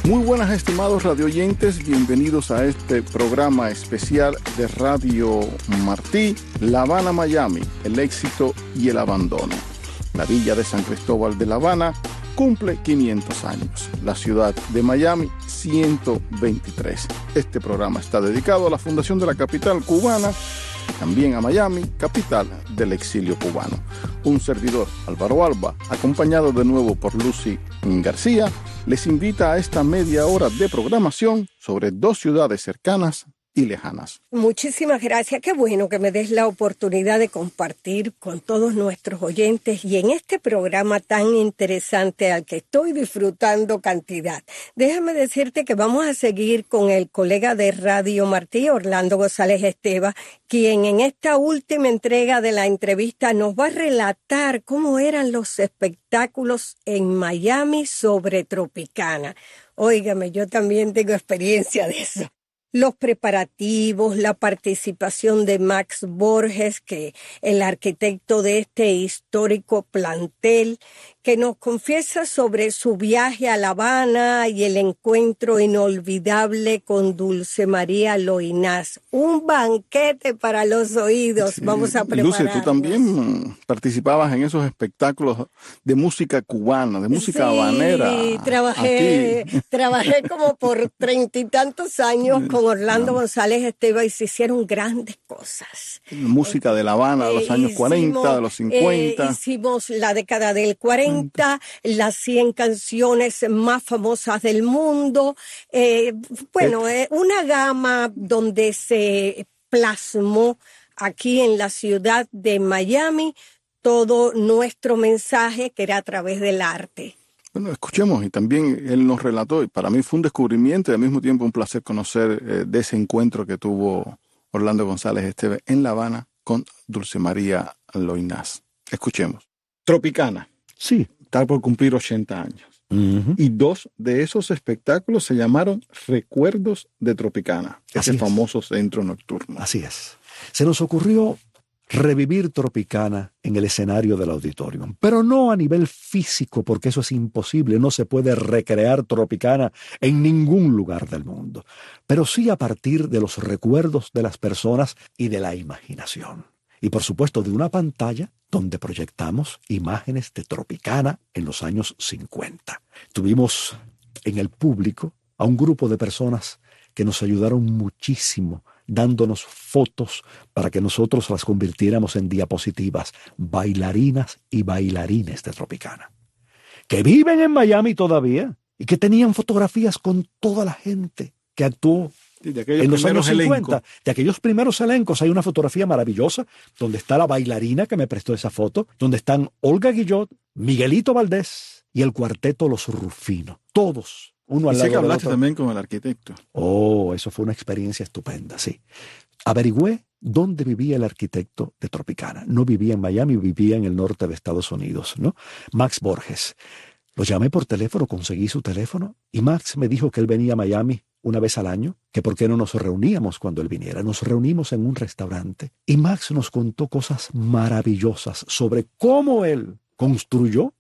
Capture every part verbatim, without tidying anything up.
Muy buenas, estimados radioyentes, bienvenidos a este programa especial de Radio Martí, La Habana, Miami, el éxito y el abandono. La villa de San Cristóbal de La Habana cumple quinientos años, la ciudad de Miami ciento veintitrés. Este programa está dedicado a la fundación de la capital cubana y también a Miami, capital del exilio cubano. Un servidor, Álvaro Alba, acompañado de nuevo por Lucy García, les invita a esta media hora de programación sobre dos ciudades cercanas y lejanas. Muchísimas gracias. Qué bueno que me des la oportunidad de compartir con todos nuestros oyentes y en este programa tan interesante al que estoy disfrutando cantidad. Déjame decirte que vamos a seguir con el colega de Radio Martí, Orlando González Esteva, quien en esta última entrega de la entrevista nos va a relatar cómo eran los espectáculos en Miami sobre Tropicana. Óigame, yo también tengo experiencia de eso. Los preparativos, la participación de Max Borges, que el arquitecto de este histórico plantel, que nos confiesa sobre su viaje a La Habana y el encuentro inolvidable con Dulce María Loynaz. Un banquete para los oídos. Sí. Vamos a prepararnos. Lucy, tú también participabas en esos espectáculos de música cubana, de música sí, habanera. Sí, trabajé, trabajé como por treinta y tantos años con Orlando González Esteva y se hicieron grandes cosas. Música de La Habana de los eh, años hicimos, cuarenta, de los cincuenta. Eh, hicimos la década del cuarenta. Las cien canciones más famosas del mundo. Eh, bueno, eh, una gama donde se plasmó aquí en la ciudad de Miami todo nuestro mensaje que era a través del arte. Bueno, escuchemos, y también él nos relató, y para mí fue un descubrimiento y al mismo tiempo un placer conocer eh, de ese encuentro que tuvo Orlando González Esteva en La Habana con Dulce María Loynaz. Escuchemos. Tropicana. Sí. Está por cumplir ochenta años. Uh-huh. Y dos de esos espectáculos se llamaron Recuerdos de Tropicana, ese famoso centro nocturno. Así es. Se nos ocurrió revivir Tropicana en el escenario del auditorium, pero no a nivel físico, porque eso es imposible, no se puede recrear Tropicana en ningún lugar del mundo, pero sí a partir de los recuerdos de las personas y de la imaginación. Y por supuesto de una pantalla donde proyectamos imágenes de Tropicana en los años cincuenta. Tuvimos en el público a un grupo de personas que nos ayudaron muchísimo, dándonos fotos para que nosotros las convirtiéramos en diapositivas, bailarinas y bailarines de Tropicana, que viven en Miami todavía y que tenían fotografías con toda la gente que actuó en los años cincuenta, elencos. De aquellos primeros elencos. Hay una fotografía maravillosa donde está la bailarina que me prestó esa foto, donde están Olga Guillot, Miguelito Valdés y el cuarteto Los Rufinos, todos uno al lado del otro. Y sé que hablaste también con el arquitecto. Oh, eso fue una experiencia estupenda, sí. Averigüé dónde vivía el arquitecto de Tropicana. No vivía en Miami, vivía en el norte de Estados Unidos, ¿no? Max Borges. Lo llamé por teléfono, conseguí su teléfono y Max me dijo que él venía a Miami una vez al año, que por qué no nos reuníamos cuando él viniera. Nos reunimos en un restaurante y Max nos contó cosas maravillosas sobre cómo él construyó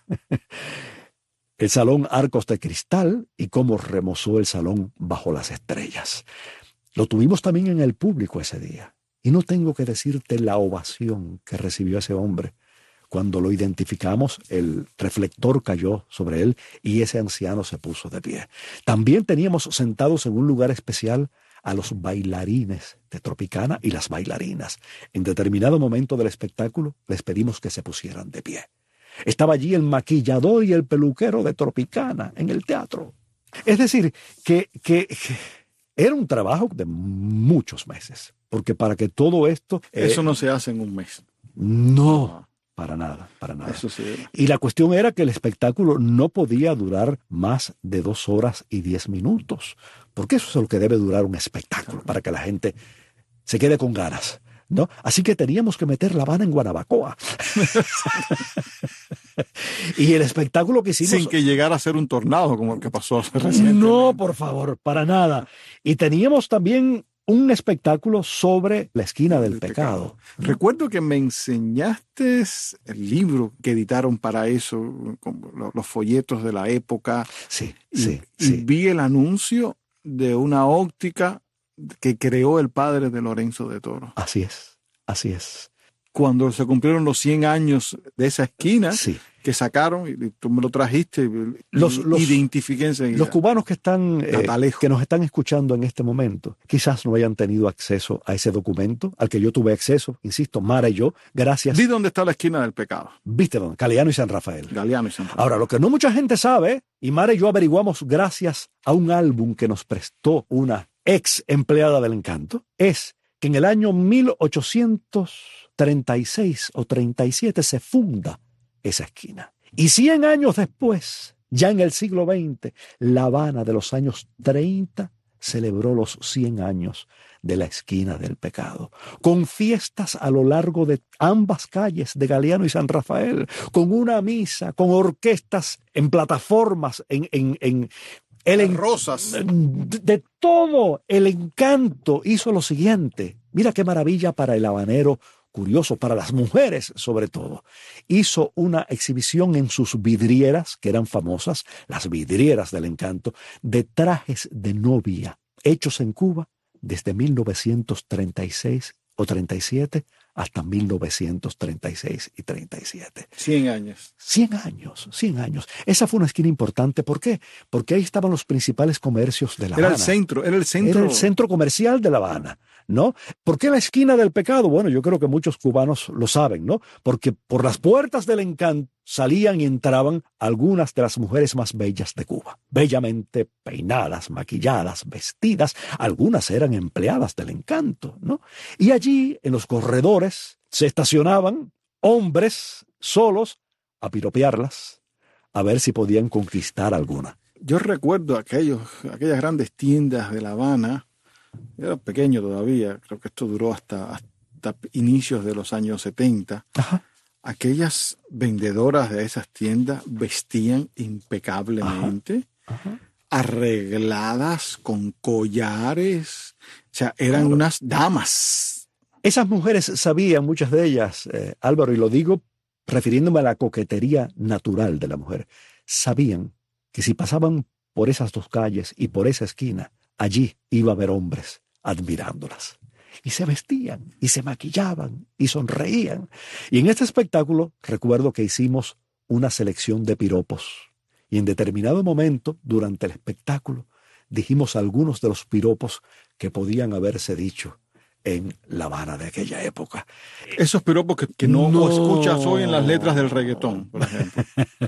el Salón Arcos de Cristal y cómo remozó el salón bajo las estrellas. Lo tuvimos también en el público ese día y no tengo que decirte la ovación que recibió ese hombre. Cuando lo identificamos, el reflector cayó sobre él y ese anciano se puso de pie. También teníamos sentados en un lugar especial a los bailarines de Tropicana y las bailarinas. En determinado momento del espectáculo les pedimos que se pusieran de pie. Estaba allí el maquillador y el peluquero de Tropicana en el teatro. Es decir, que, que, que era un trabajo de muchos meses, porque para que todo esto... Eso eh, no se hace en un mes. No. Para nada, para nada. Eso sí. Y la cuestión era que el espectáculo no podía durar más de dos horas y diez minutos, porque eso es lo que debe durar un espectáculo, para que la gente se quede con ganas, ¿no? Así que teníamos que meter La Habana en Guanabacoa. Y el espectáculo que hicimos... Sin que llegara a ser un tornado como el que pasó recientemente. No, por favor, para nada. Y teníamos también un espectáculo sobre la esquina del El pecado. pecado. Recuerdo que me enseñaste el libro que editaron para eso, con los folletos de la época. Sí, y, sí, y sí. vi el anuncio de una óptica que creó el padre de Lorenzo de Toro. Así es, así es. Cuando se cumplieron los cien años de esa esquina, Sí. que sacaron, y tú me lo trajiste, y Los- los- identifiqué enseguida. Los cubanos que están eh, Catalejo. que nos están escuchando en este momento, quizás no hayan tenido acceso a ese documento, al que yo tuve acceso, insisto, Mara y yo, gracias. Di dónde está la esquina del pecado. ¿Viste dónde? Galeano y San Rafael. Galeano y San Rafael. Ahora, lo que no mucha gente sabe, y Mara y yo averiguamos gracias a un álbum que nos prestó una ex empleada del Encanto, es que en el año mil ochocientos treinta y seis o treinta y siete se funda esa esquina. Y cien años después, ya en el siglo veinte, La Habana de los años treinta celebró los cien años de la esquina del pecado, con fiestas a lo largo de ambas calles de Galeano y San Rafael, con una misa, con orquestas en plataformas, en, en, en el en- Rosas. de todo. El Encanto hizo lo siguiente. Mira qué maravilla para el habanero, curioso, para las mujeres sobre todo. Hizo una exhibición en sus vidrieras, que eran famosas, las vidrieras del Encanto, de trajes de novia, hechos en Cuba desde mil novecientos treinta y seis o treinta y siete hasta mil novecientos treinta y seis y treinta y siete. cien años. Cien años, cien años. Esa fue una esquina importante. ¿Por qué? Porque ahí estaban los principales comercios de La Era Habana. el centro, era el centro. Era el centro comercial de La Habana, ¿no? ¿Por qué la esquina del pecado? Bueno, yo creo que muchos cubanos lo saben, ¿no? Porque por las puertas del Encanto salían y entraban algunas de las mujeres más bellas de Cuba. Bellamente peinadas, maquilladas, vestidas. Algunas eran empleadas del Encanto, ¿no? Y allí, en los corredores, se estacionaban hombres solos a piropearlas, a ver si podían conquistar alguna. Yo recuerdo aquellos, aquellas grandes tiendas de La Habana. Yo era pequeño todavía, creo que esto duró hasta, hasta inicios de los años setenta. Ajá. Aquellas vendedoras de esas tiendas vestían impecablemente, Ajá. arregladas con collares, o sea, eran Claro. unas damas. Esas mujeres sabían, muchas de ellas, eh, Álvaro, y lo digo refiriéndome a la coquetería natural de la mujer, sabían que si pasaban por esas dos calles y por esa esquina, allí iba a haber hombres admirándolas. Y se vestían, y se maquillaban, y sonreían. Y en este espectáculo recuerdo que hicimos una selección de piropos. Y en determinado momento, durante el espectáculo, dijimos algunos de los piropos que podían haberse dicho en La Habana de aquella época. Esos piropos que, que no, No. escuchas hoy en las letras del reggaetón, por ejemplo.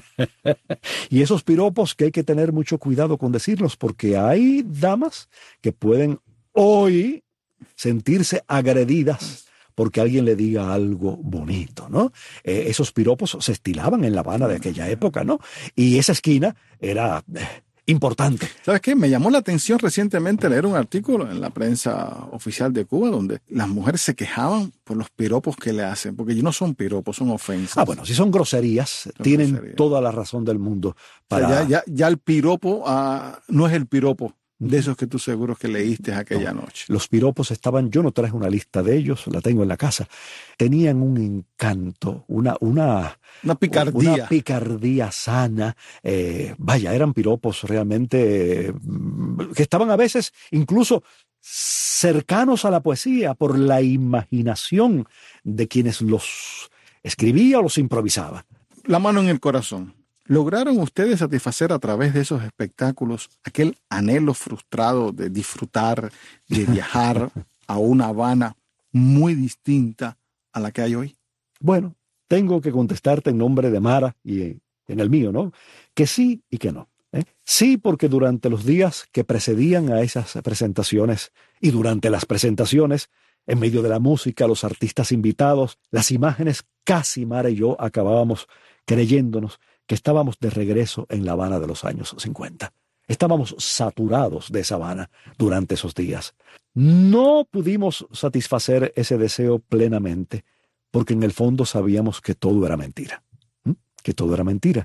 Y esos piropos que hay que tener mucho cuidado con decirlos, porque hay damas que pueden hoy sentirse agredidas porque alguien le diga algo bonito, ¿no? Eh, esos piropos se estilaban en La Habana de aquella época, ¿no? Y esa esquina era eh, importante. ¿Sabes qué? Me llamó la atención recientemente leer un artículo en la prensa oficial de Cuba donde las mujeres se quejaban por los piropos que le hacen, porque no son piropos, son ofensas. Ah, bueno, si son groserías, Son tienen groserías. toda la razón del mundo O sea, para... ya, ya, ya el piropo ah, no es el piropo de esos que tú seguro que leíste aquella No. noche. Los piropos estaban, yo no traje una lista de ellos, la tengo en la casa. Tenían un encanto, una, una, Una picardía. una picardía sana. Eh, vaya, eran piropos realmente eh, que estaban a veces incluso cercanos a la poesía por la imaginación de quienes los escribía o los improvisaba. La mano en el corazón. ¿Lograron ustedes satisfacer a través de esos espectáculos aquel anhelo frustrado de disfrutar, de viajar a una Habana muy distinta a la que hay hoy? Bueno, tengo que contestarte en nombre de Mara y en el mío, ¿no? Que sí y que no. ¿eh? Sí, porque durante los días que precedían a esas presentaciones y durante las presentaciones, en medio de la música, los artistas invitados, las imágenes, casi Mara y yo acabábamos creyéndonos que estábamos de regreso en La Habana de los años cincuenta. Estábamos saturados de esa Habana durante esos días. No pudimos satisfacer ese deseo plenamente, porque en el fondo sabíamos que todo era mentira. ¿Mm? Que todo era mentira.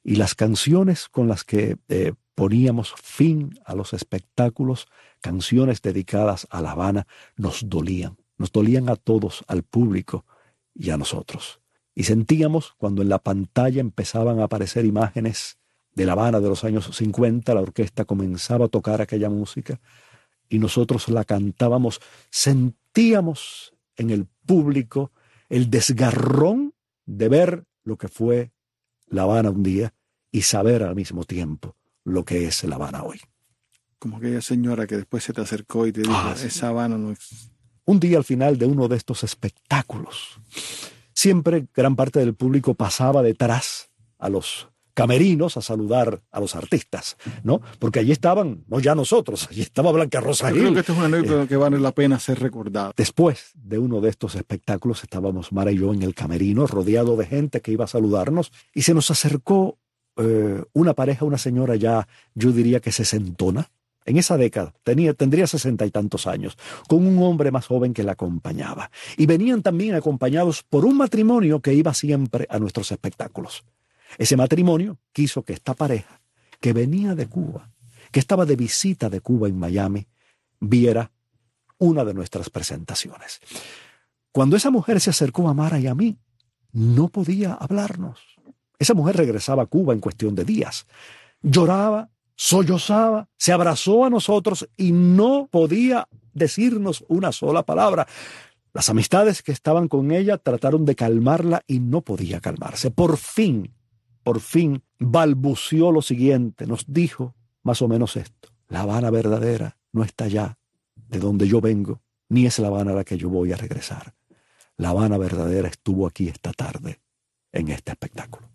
Y las canciones con las que eh, poníamos fin a los espectáculos, canciones dedicadas a La Habana, nos dolían. Nos dolían a todos, al público y a nosotros. Y sentíamos cuando en la pantalla empezaban a aparecer imágenes de La Habana de los años cincuenta, la orquesta comenzaba a tocar aquella música y nosotros la cantábamos. Sentíamos en el público el desgarrón de ver lo que fue La Habana un día y saber al mismo tiempo lo que es La Habana hoy. Como aquella señora que después se te acercó y te dijo, Ah, sí. esa Habana no es... Un día al final de uno de estos espectáculos, siempre gran parte del público pasaba detrás a los camerinos a saludar a los artistas, ¿no? Porque allí estaban, no ya nosotros, allí estaba Blanca Rosa Yo Gil. creo que esta es una anécdota Eh, que vale la pena ser recordada. Después de uno de estos espectáculos estábamos Mara y yo en el camerino, rodeado de gente que iba a saludarnos, y se nos acercó eh, una pareja, una señora ya, yo diría que sesentona, en esa década, tenía, tendría sesenta y tantos años, con un hombre más joven que la acompañaba. Y venían también acompañados por un matrimonio que iba siempre a nuestros espectáculos. Ese matrimonio quiso que esta pareja, que venía de Cuba, que estaba de visita de Cuba en Miami, viera una de nuestras presentaciones. Cuando esa mujer se acercó a Mara y a mí, no podía hablarnos. Esa mujer regresaba a Cuba en cuestión de días. Lloraba, sollozaba, se abrazó a nosotros y no podía decirnos una sola palabra. Las amistades que estaban con ella trataron de calmarla y no podía calmarse. Por fin, por fin, balbuceó lo siguiente. Nos dijo más o menos esto: La Habana verdadera no está allá de donde yo vengo, ni es La Habana a la que yo voy a regresar. La Habana verdadera estuvo aquí esta tarde, en este espectáculo.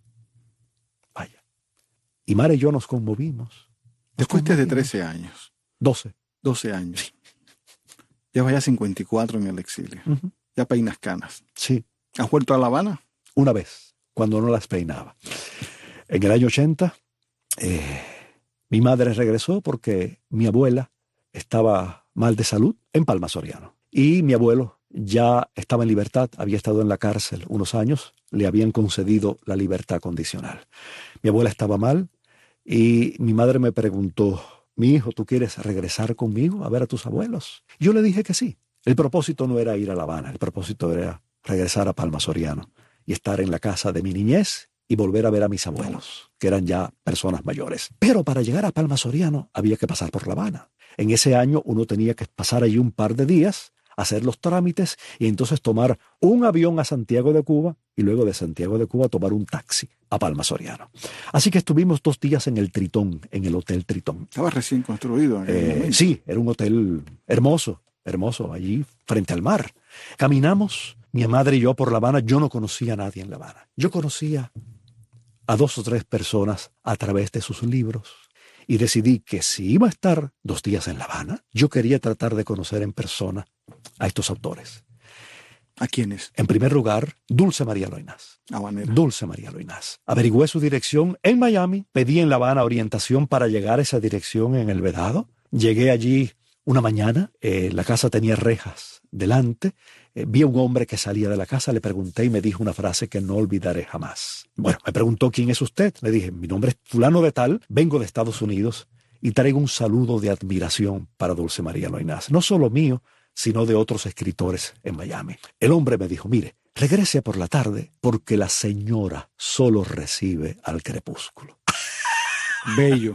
Vaya. Y Mara y yo nos conmovimos. Te fuiste de trece años. doce. doce años. Llevas ya cincuenta y cuatro en el exilio. Uh-huh. Ya peinas canas. Sí. ¿Has vuelto a La Habana? Una vez, cuando no las peinaba. En el año ochenta, eh, mi madre regresó porque mi abuela estaba mal de salud en Palma Soriano. Y mi abuelo ya estaba en libertad, había estado en la cárcel unos años, le habían concedido la libertad condicional. Mi abuela estaba mal y mi madre me preguntó: mi hijo, ¿tú quieres regresar conmigo a ver a tus abuelos? Yo le dije que sí. El propósito no era ir a La Habana, el propósito era regresar a Palma Soriano y estar en la casa de mi niñez y volver a ver a mis abuelos, que eran ya personas mayores. Pero para llegar a Palma Soriano había que pasar por La Habana. En ese año uno tenía que pasar allí un par de días, hacer los trámites y entonces tomar un avión a Santiago de Cuba y luego de Santiago de Cuba tomar un taxi a Palma Soriano. Así que estuvimos dos días en el Tritón, en el Hotel Tritón. Estaba recién construido. En eh, sí, era un hotel hermoso, hermoso, allí frente al mar. Caminamos, mi madre y yo, por La Habana. Yo no conocía a nadie en La Habana. Yo conocía a dos o tres personas a través de sus libros. Y decidí que si iba a estar dos días en La Habana, yo quería tratar de conocer en persona a estos autores. ¿A quiénes? En primer lugar, Dulce María Loynaz. Habanera. Dulce María Loynaz. Averigüé su dirección en Miami, pedí en La Habana orientación para llegar a esa dirección en El Vedado. Llegué allí una mañana, eh, la casa tenía rejas delante, eh, vi a un hombre que salía de la casa, le pregunté y me dijo una frase que no olvidaré jamás. Bueno, me preguntó: ¿quién es usted? Le dije: mi nombre es fulano de tal, vengo de Estados Unidos y traigo un saludo de admiración para Dulce María Loynaz, no solo mío, sino de otros escritores en Miami. El hombre me dijo: mire, regrese por la tarde porque la señora solo recibe al crepúsculo. Bello.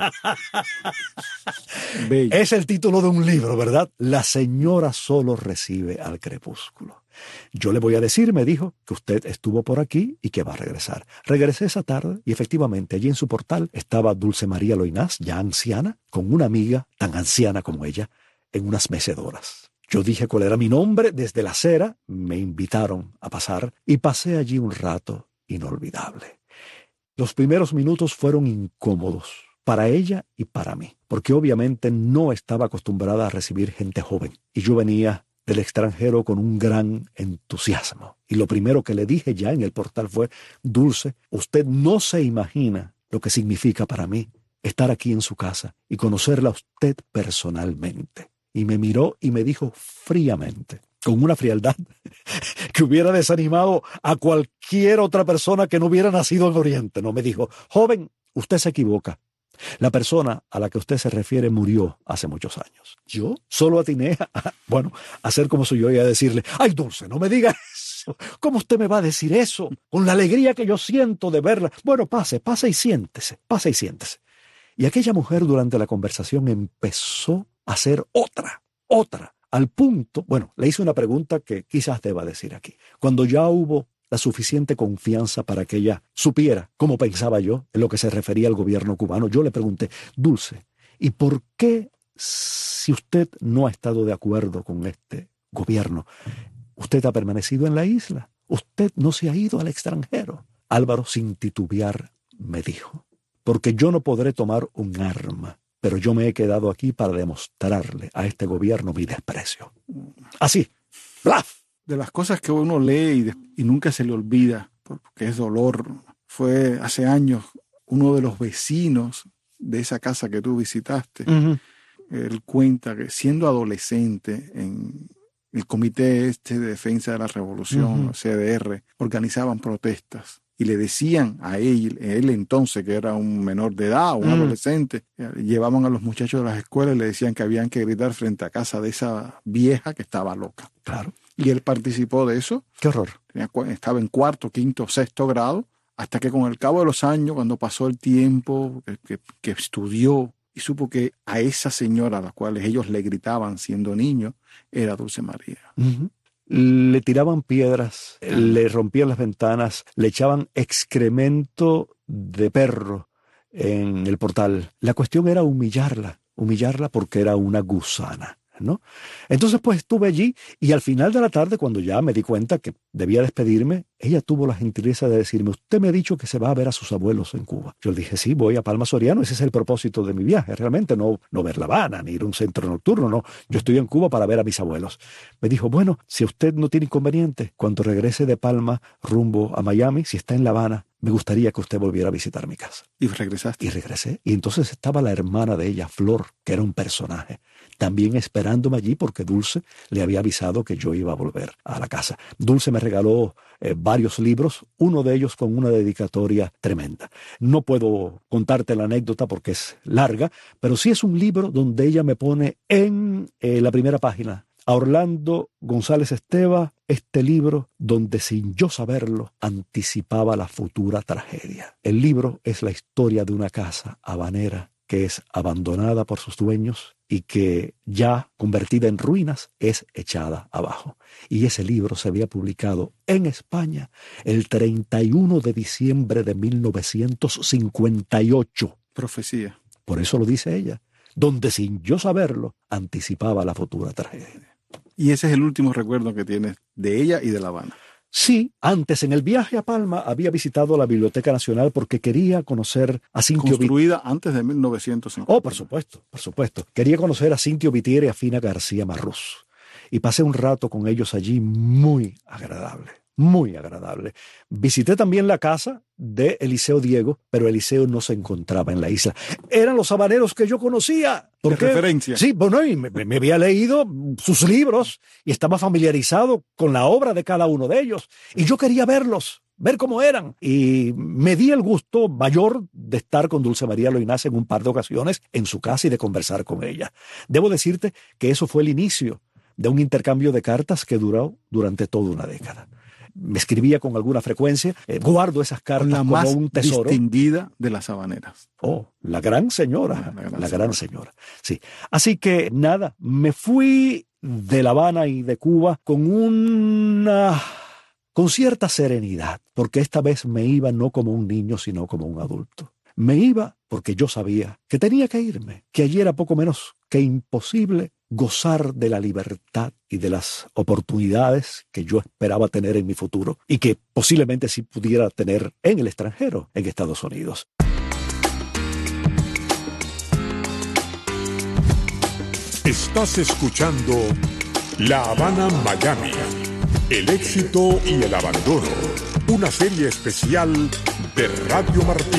Bello. Es el título de un libro, ¿verdad? La señora solo recibe al crepúsculo. Yo le voy a decir, me dijo, que usted estuvo por aquí y que va a regresar. Regresé esa tarde y efectivamente allí en su portal estaba Dulce María Loynaz, ya anciana, con una amiga tan anciana como ella, en unas mecedoras. Yo dije cuál era mi nombre desde la acera, me invitaron a pasar y pasé allí un rato inolvidable. Los primeros minutos fueron incómodos para ella y para mí, porque obviamente no estaba acostumbrada a recibir gente joven y yo venía del extranjero con un gran entusiasmo. Y lo primero que le dije ya en el portal fue: Dulce, usted no se imagina lo que significa para mí estar aquí en su casa y conocerla a usted personalmente. Y me miró y me dijo fríamente, con una frialdad que hubiera desanimado a cualquier otra persona que no hubiera nacido en Oriente. No, me dijo: joven, usted se equivoca. La persona a la que usted se refiere murió hace muchos años. Yo solo atiné a, bueno, a hacer como soy yo y a decirle, ¡ay, Dulce, no me diga eso! ¿Cómo usted me va a decir eso? Con la alegría que yo siento de verla. Bueno, pase, pase y siéntese, pase y siéntese. Y aquella mujer durante la conversación empezó a hacer otra, otra, al punto, bueno, le hice una pregunta que quizás deba decir aquí. Cuando ya hubo la suficiente confianza para que ella supiera cómo pensaba yo en lo que se refería al gobierno cubano, yo le pregunté, Dulce, ¿y por qué, si usted no ha estado de acuerdo con este gobierno, usted ha permanecido en la isla? Usted no se ha ido al extranjero. Álvaro, sin titubear, me dijo, porque yo no podré tomar un arma, pero yo me he quedado aquí para demostrarle a este gobierno mi desprecio. Así, ¡blaf! De las cosas que uno lee y, de, y nunca se le olvida, porque es dolor, fue hace años uno de los vecinos de esa casa que tú visitaste. Uh-huh. Él cuenta que siendo adolescente en el Comité Este de Defensa de la Revolución, uh-huh. C D R, organizaban protestas y le decían a él, él entonces que era un menor de edad, un uh-huh. adolescente, llevaban a los muchachos de las escuelas y le decían que habían que gritar frente a casa de esa vieja que estaba loca. Claro. Y él participó de eso. ¡Qué horror! Tenía, estaba en cuarto, quinto, sexto grado, hasta que con el cabo de los años, cuando pasó el tiempo, que, que estudió y supo que a esa señora a la cual ellos le gritaban siendo niño, era Dulce María. Uh-huh. Le tiraban piedras, uh-huh. le rompían las ventanas, le echaban excremento de perro en el portal. La cuestión era humillarla, humillarla porque era una gusana, ¿no? Entonces pues estuve allí y al final de la tarde, cuando ya me di cuenta que debía despedirme, ella tuvo la gentileza de decirme, usted me ha dicho que se va a ver a sus abuelos en Cuba. Yo le dije, sí, voy a Palma Soriano, ese es el propósito de mi viaje, realmente no, no ver La Habana, ni ir a un centro nocturno, no, yo estoy en Cuba para ver a mis abuelos. Me dijo, bueno, si usted no tiene inconveniente, cuando regrese de Palma rumbo a Miami, si está en La Habana, me gustaría que usted volviera a visitar mi casa. ¿Y regresaste? Y regresé. Y entonces estaba la hermana de ella, Flor, que era un personaje, también esperándome allí porque Dulce le había avisado que yo iba a volver a la casa. Dulce me regaló eh, varios libros, uno de ellos con una dedicatoria tremenda. No puedo contarte la anécdota porque es larga, pero sí es un libro donde ella me pone en eh, la primera página a Orlando González Esteva, este libro donde sin yo saberlo anticipaba la futura tragedia. El libro es la historia de una casa habanera que es abandonada por sus dueños y que ya convertida en ruinas es echada abajo. Y ese libro se había publicado en España el treinta y uno de diciembre de mil novecientos cincuenta y ocho. Profecía. Por eso lo dice ella, donde sin yo saberlo anticipaba la futura tragedia. Y ese es el último recuerdo que tienes de ella y de La Habana. Sí, antes en el viaje a Palma había visitado la Biblioteca Nacional porque quería conocer a Cintio Construida Vit- antes de mil novecientos cincuenta. Oh, por supuesto, por supuesto. Quería conocer a Cintio Vitier y a Fina García Marrús. Y pasé un rato con ellos allí muy agradable, muy agradable. Visité también la casa de Eliseo Diego, pero Eliseo no se encontraba en la isla. Eran los habaneros que yo conocía. ¿Por qué? Referencia. Sí, bueno, y me, me había leído sus libros y estaba familiarizado con la obra de cada uno de ellos. Y yo quería verlos, ver cómo eran. Y me di el gusto mayor de estar con Dulce María Loynaz en un par de ocasiones en su casa y de conversar con ella. Debo decirte que eso fue el inicio de un intercambio de cartas que duró durante toda una década. Me escribía con alguna frecuencia, eh, guardo esas cartas la como más un tesoro. Distinguida de las habaneras. Oh, la gran señora, la gran, la señora. gran señora. Sí. Así que nada, me fui de La Habana y de Cuba con una, con cierta serenidad, porque esta vez me iba no como un niño, sino como un adulto. Me iba porque yo sabía que tenía que irme, que allí era poco menos que imposible gozar de la libertad y de las oportunidades que yo esperaba tener en mi futuro y que posiblemente sí pudiera tener en el extranjero, en Estados Unidos. Estás escuchando La Habana Miami, el éxito y el abandono, una serie especial de Radio Martí.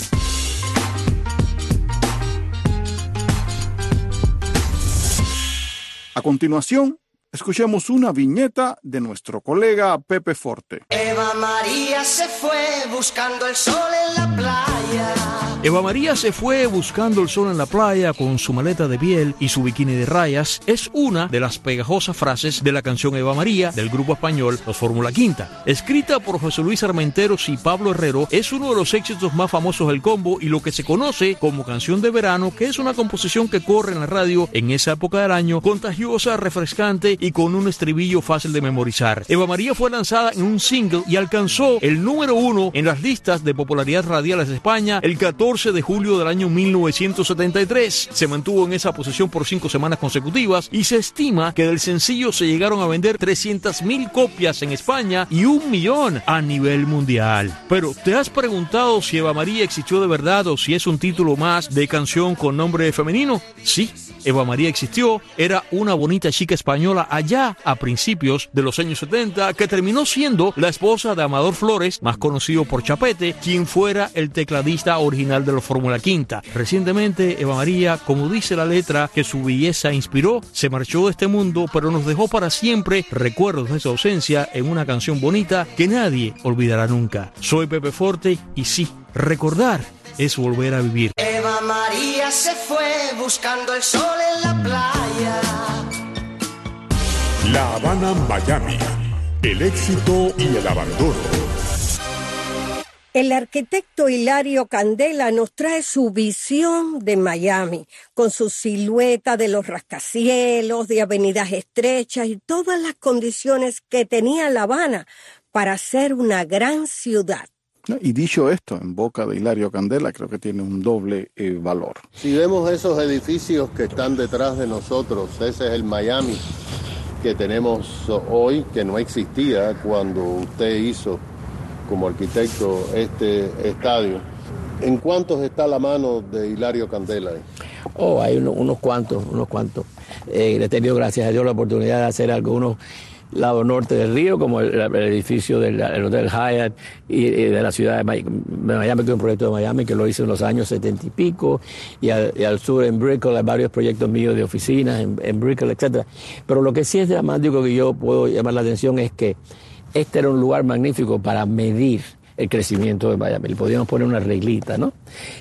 A continuación, escuchemos una viñeta de nuestro colega Pepe Forte. Eva María se fue buscando el sol en la playa. Eva María se fue buscando el sol en la playa con su maleta de piel y su bikini de rayas es una de las pegajosas frases de la canción Eva María del grupo español Los Fórmula Quinta. Escrita por José Luis Armenteros y Pablo Herrero, es uno de los éxitos más famosos del combo y lo que se conoce como canción de verano, que es una composición que corre en la radio en esa época del año, contagiosa, refrescante y con un estribillo fácil de memorizar. Eva María fue lanzada en un single y alcanzó el número uno en las listas de popularidad radiales de España el catorce de julio del año mil novecientos setenta y tres. Se mantuvo en esa posición por cinco semanas consecutivas y se estima que del sencillo se llegaron a vender trescientas mil copias en España y un millón a nivel mundial. Pero, ¿te has preguntado si Eva María existió de verdad o si es un título más de canción con nombre femenino? Sí, Eva María existió, era una bonita chica española allá a principios de los años setenta que terminó siendo la esposa de Amador Flores, más conocido por Chapete, quien fuera el tecladista original de los Fórmula Quinta. Recientemente, Eva María, como dice la letra que su belleza inspiró, se marchó de este mundo, pero nos dejó para siempre recuerdos de su ausencia en una canción bonita que nadie olvidará nunca. Soy Pepe Forte y sí, recordar es volver a vivir. Eva María se fue buscando el sol en la playa. La Habana, Miami. El éxito y el abandono. El arquitecto Hilario Candela nos trae su visión de Miami, con su silueta de los rascacielos, de avenidas estrechas y todas las condiciones que tenía La Habana para ser una gran ciudad. Y dicho esto, en boca de Hilario Candela, creo que tiene un doble eh, valor. Si vemos esos edificios que están detrás de nosotros, ese es el Miami que tenemos hoy, que no existía cuando usted hizo como arquitecto este estadio. ¿En cuántos está la mano de Hilario Candela? Oh, hay uno, unos cuantos, unos cuantos. Eh, he tenido, gracias a Dios, la oportunidad de hacer algunos lado norte del río, como el, el edificio del el Hotel Hyatt y, y de la ciudad de Miami, que es un proyecto de Miami que lo hice en los años setenta y pico, y al, y al sur en Brickell hay varios proyectos míos de oficinas en, en Brickell, etcétera. Pero lo que sí es dramático que yo puedo llamar la atención es que este era un lugar magnífico para medir el crecimiento de Miami. Le podíamos poner una reglita, ¿no?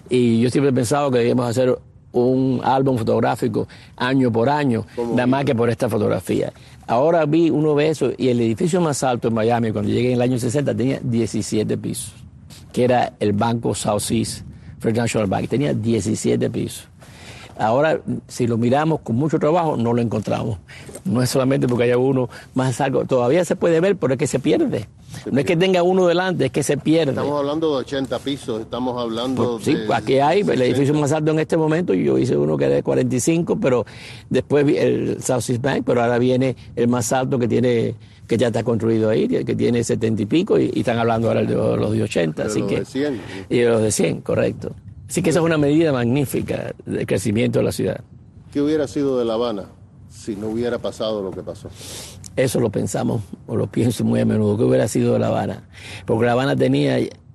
Y yo siempre he pensado que debíamos hacer un álbum fotográfico año por año, nada más que por esta fotografía. Ahora vi uno de esos y el edificio más alto en Miami, cuando llegué en el año sesenta, tenía diecisiete pisos, que era el banco Southeast First National Bank, tenía diecisiete pisos. Ahora, si lo miramos con mucho trabajo, no lo encontramos. No es solamente porque haya uno más alto, todavía se puede ver, pero es que se pierde. No es que tenga uno delante, es que se pierde. Estamos hablando de ochenta pisos, estamos hablando pues, sí, de... Sí, aquí hay el edificio más alto en este momento, yo hice uno que era de cuarenta y cinco, pero después el Southeast Bank, pero ahora viene el más alto que tiene, que ya está construido ahí, que tiene setenta y pico, y, y están hablando ahora de los de ochenta. De así los que, de cien. Y de los de cien, correcto. Así que esa es una medida magnífica del crecimiento de la ciudad. ¿Qué hubiera sido de La Habana si no hubiera pasado lo que pasó? Eso lo pensamos, o lo pienso muy a menudo, ¿qué hubiera sido de La Habana? Porque La Habana tenía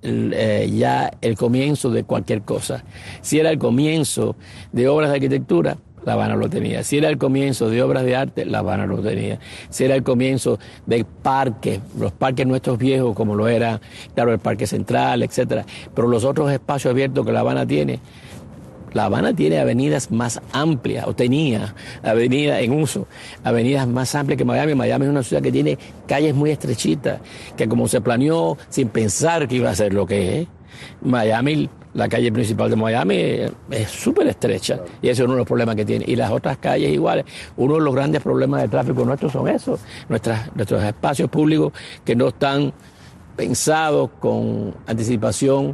eh, ya el comienzo de cualquier cosa. Si era el comienzo de obras de arquitectura, La Habana lo tenía. Si era el comienzo de obras de arte, La Habana lo tenía. Si era el comienzo de parques, los parques nuestros viejos, como lo era, claro, el Parque Central, etcétera. Pero los otros espacios abiertos que La Habana tiene, La Habana tiene avenidas más amplias, o tenía avenidas en uso, avenidas más amplias que Miami. Miami es una ciudad que tiene calles muy estrechitas, que como se planeó sin pensar que iba a ser lo que es, Miami, la calle principal de Miami es súper estrecha, y ese es uno de los problemas que tiene. Y las otras calles iguales. Uno de los grandes problemas de tráfico nuestros son esos, nuestras, nuestros espacios públicos que no están pensados con anticipación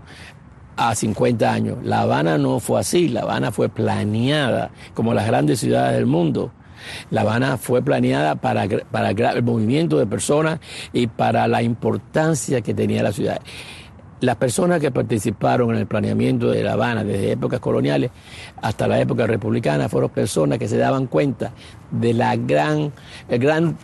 a cincuenta años. La Habana no fue así, La Habana fue planeada como las grandes ciudades del mundo. La Habana fue planeada para, para el movimiento de personas y para la importancia que tenía la ciudad. Las personas que participaron en el planeamiento de La Habana desde épocas coloniales hasta la época republicana fueron personas que se daban cuenta de la gran, el gran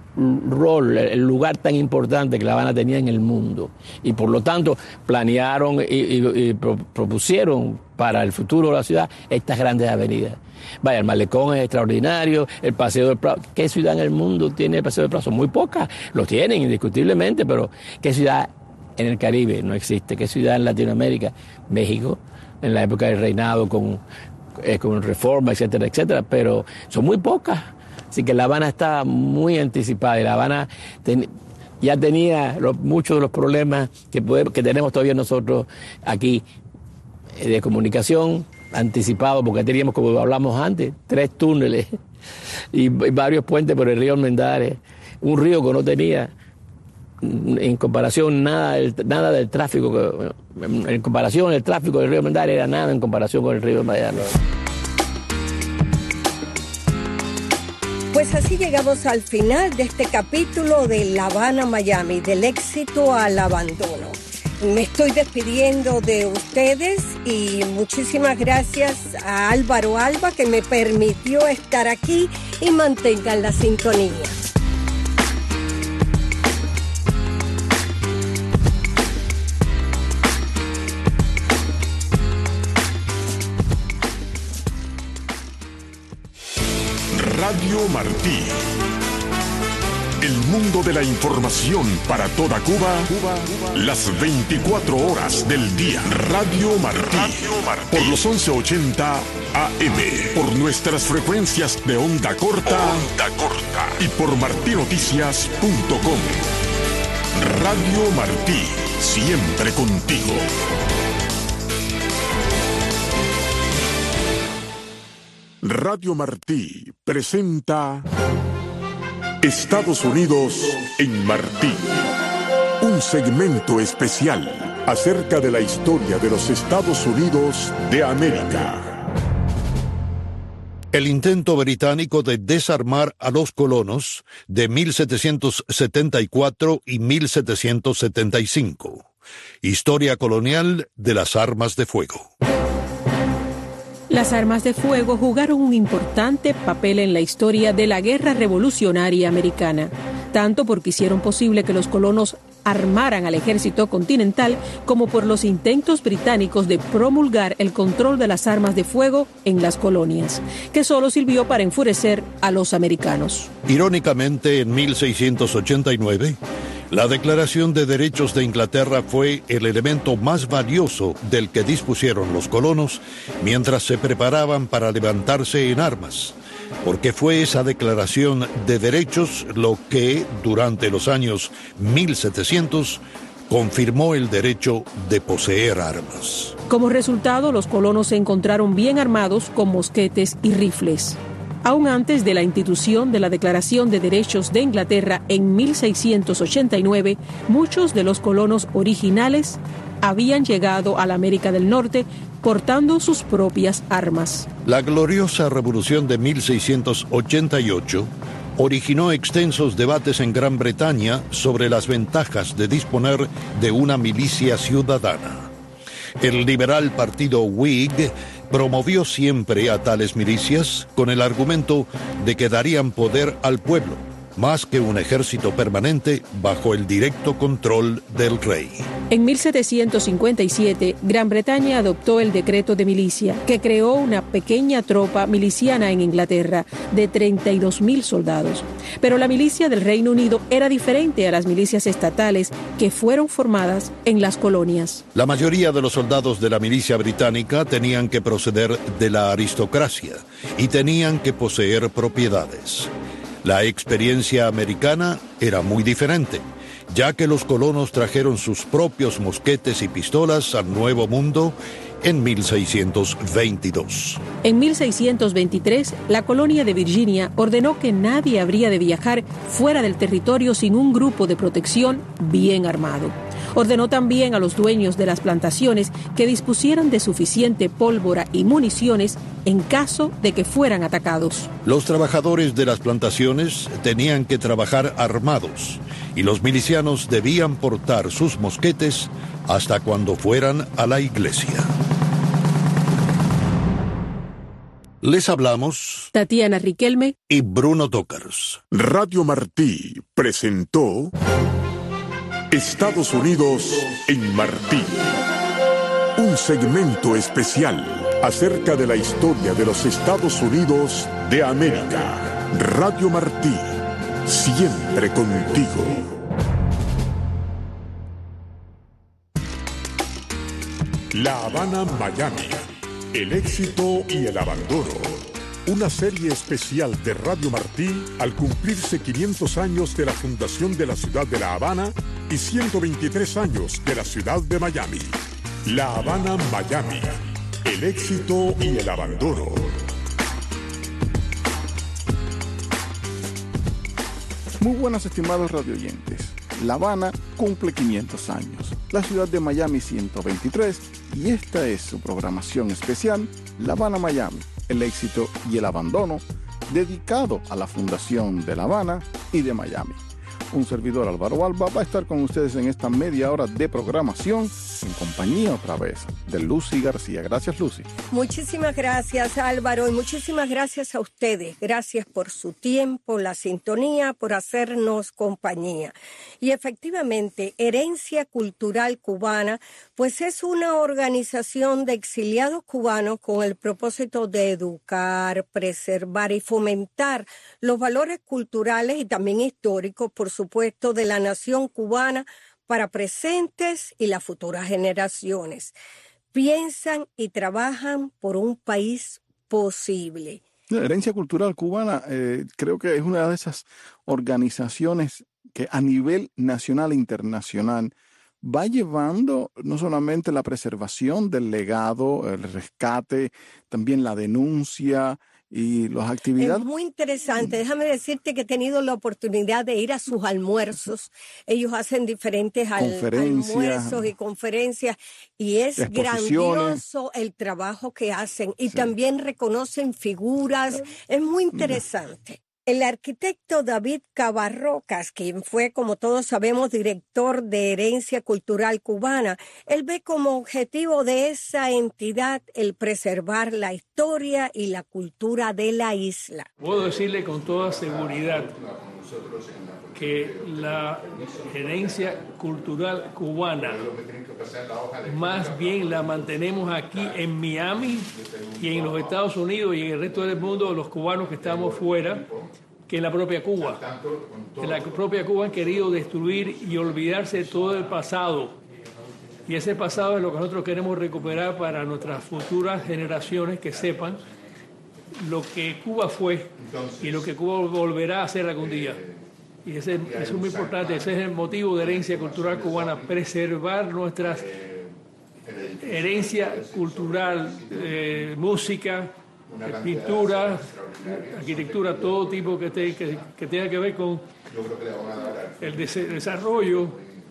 rol, el lugar tan importante que La Habana tenía en el mundo, y por lo tanto planearon y, y, y propusieron para el futuro de la ciudad estas grandes avenidas. Vaya, el Malecón es extraordinario, el Paseo del Prado. ¿Qué ciudad en el mundo tiene el Paseo del Prado? Son muy pocas, lo tienen indiscutiblemente, pero ¿qué ciudad en el Caribe? No existe. ¿Qué ciudad en Latinoamérica? México, en la época del reinado con, eh, con Reforma, etcétera, etcétera, pero son muy pocas. Así que La Habana está muy anticipada y La Habana ten, ya tenía los, muchos de los problemas que, poder, que tenemos todavía nosotros aquí eh, de comunicación anticipado, porque teníamos, como hablamos antes, tres túneles y, y varios puentes por el río Almendares, un río que no tenía en comparación nada, nada del tráfico, en comparación el tráfico del río Almendares era nada en comparación con el río Miami. Pues así llegamos al final de este capítulo de La Habana, Miami, del éxito al abandono. Me estoy despidiendo de ustedes y muchísimas gracias a Álvaro Alba que me permitió estar aquí y mantengan la sintonía. Radio Martí. El mundo de la información para toda Cuba, Cuba, Cuba, las veinticuatro horas del día. Radio Martí. Radio Martí. Por los once ochenta A M. Por nuestras frecuencias de onda corta. Onda corta. Y por martinoticias punto com. Radio Martí. Siempre contigo. Radio Martí presenta Estados Unidos en Martí. Un segmento especial acerca de la historia de los Estados Unidos de América. El intento británico de desarmar a los colonos de mil setecientos setenta y cuatro y mil setecientos setenta y cinco. Historia colonial de las armas de fuego. Las armas de fuego jugaron un importante papel en la historia de la Guerra Revolucionaria Americana, tanto porque hicieron posible que los colonos armaran al ejército continental como por los intentos británicos de promulgar el control de las armas de fuego en las colonias, que solo sirvió para enfurecer a los americanos. Irónicamente, en mil seiscientos ochenta y nueve, la Declaración de Derechos de Inglaterra fue el elemento más valioso del que dispusieron los colonos mientras se preparaban para levantarse en armas, porque fue esa Declaración de Derechos lo que, durante los años mil setecientos, confirmó el derecho de poseer armas. Como resultado, los colonos se encontraron bien armados con mosquetes y rifles. Aún antes de la institución de la Declaración de Derechos de Inglaterra en mil seiscientos ochenta y nueve, muchos de los colonos originales habían llegado a la América del Norte portando sus propias armas. La gloriosa Revolución de mil seiscientos ochenta y ocho originó extensos debates en Gran Bretaña sobre las ventajas de disponer de una milicia ciudadana. El liberal partido Whig promovió siempre a tales milicias con el argumento de que darían poder al pueblo, más que un ejército permanente bajo el directo control del rey. En mil setecientos cincuenta y siete, Gran Bretaña adoptó el decreto de milicia, que creó una pequeña tropa miliciana en Inglaterra de treinta y dos mil soldados. Pero la milicia del Reino Unido era diferente a las milicias estatales que fueron formadas en las colonias. La mayoría de los soldados de la milicia británica tenían que proceder de la aristocracia y tenían que poseer propiedades. La experiencia americana era muy diferente, ya que los colonos trajeron sus propios mosquetes y pistolas al Nuevo Mundo en mil seiscientos veintidós. En mil seiscientos veintitrés, la colonia de Virginia ordenó que nadie habría de viajar fuera del territorio sin un grupo de protección bien armado. Ordenó también a los dueños de las plantaciones que dispusieran de suficiente pólvora y municiones en caso de que fueran atacados. Los trabajadores de las plantaciones tenían que trabajar armados y los milicianos debían portar sus mosquetes hasta cuando fueran a la iglesia. Les hablamos Tatiana Riquelme y Bruno Tócars. Radio Martí presentó Estados Unidos en Martí. Un segmento especial acerca de la historia de los Estados Unidos de América. Radio Martí, siempre contigo. La Habana, Miami. El éxito y el abandono. Una serie especial de Radio Martí al cumplirse quinientos años de la fundación de la ciudad de La Habana y ciento veintitrés años de la ciudad de Miami. La Habana, Miami. El éxito y el abandono. Muy buenas, estimados radioyentes. La Habana cumple quinientos años, la ciudad de Miami ciento veintitrés, y esta es su programación especial, La Habana, Miami, el éxito y el abandono, dedicado a la fundación de La Habana y de Miami. Un servidor, Álvaro Alba, va a estar con ustedes en esta media hora de programación, en compañía otra vez de Lucy García. Gracias, Lucy. Muchísimas gracias, Álvaro, y muchísimas gracias a ustedes. Gracias por su tiempo, la sintonía, por hacernos compañía. Y efectivamente, Herencia Cultural Cubana, pues es una organización de exiliados cubanos con el propósito de educar, preservar y fomentar los valores culturales y también históricos, por supuesto, de la nación cubana para presentes y las futuras generaciones. Piensan y trabajan por un país posible. La Herencia Cultural Cubana eh, creo que es una de esas organizaciones que a nivel nacional e internacional va llevando no solamente la preservación del legado, el rescate, también la denuncia y las actividades. Es muy interesante. Déjame decirte que he tenido la oportunidad de ir a sus almuerzos. Ellos hacen diferentes al, almuerzos y conferencias y es grandioso el trabajo que hacen y sí. También reconocen figuras. Es muy interesante. El arquitecto David Cabarrocas, quien fue, como todos sabemos, director de Herencia Cultural Cubana, él ve como objetivo de esa entidad el preservar la historia y la cultura de la isla. Puedo decirle con toda seguridad que la herencia cultural cubana más bien la mantenemos aquí en Miami y en los Estados Unidos y en el resto del mundo, los cubanos que estamos fuera, que en la propia Cuba. En la propia Cuba han querido destruir y olvidarse de todo el pasado. Y ese pasado es lo que nosotros queremos recuperar para nuestras futuras generaciones, que sepan lo que Cuba fue y lo que Cuba volverá a ser algún día. Y ese, eso es muy importante, ese es el motivo de Herencia Cultural Cubana, preservar nuestras herencia cultural, eh, música, pintura, arquitectura, todo tipo que, te, que, que tenga que ver con el des- desarrollo